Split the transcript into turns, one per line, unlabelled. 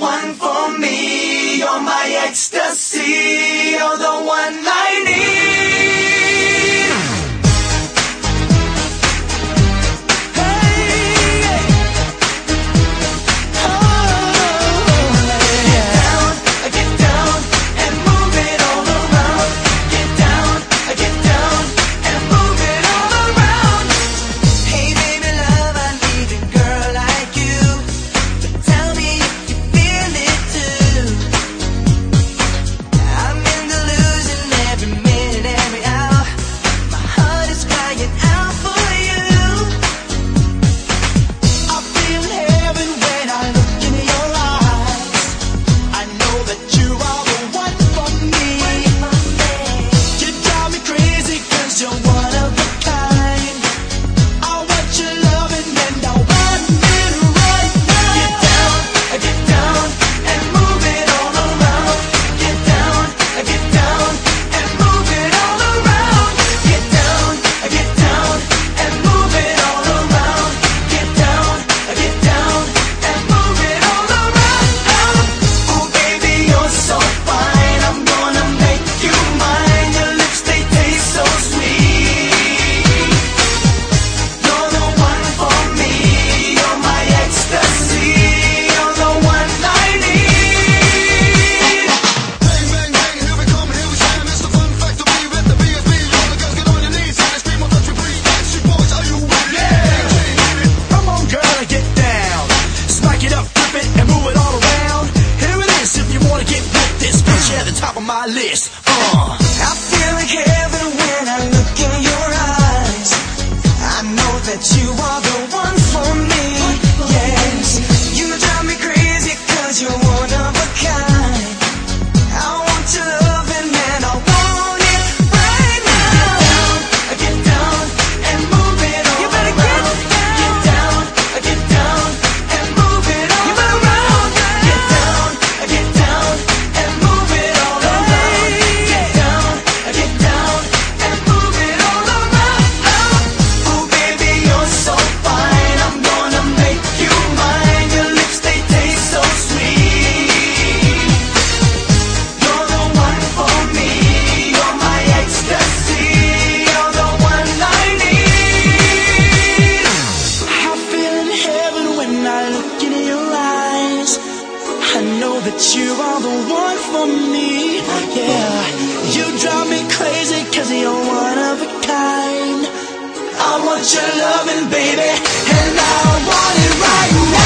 one for me. You're my ecstasy. You're the one I need. My list. I feel like heaven when I look in your eyes. I know that you are the one for me. Yes, you drive me crazy 'cause you're one of a kind. I want your loving and I want it right now. Get down and move it all. You better around. Get down and move it all around. Get down and move it all around. I know that you are the one for me. Yeah, you drive me crazy 'cause you're one of a kind. I want your loving, baby, and I want it right now.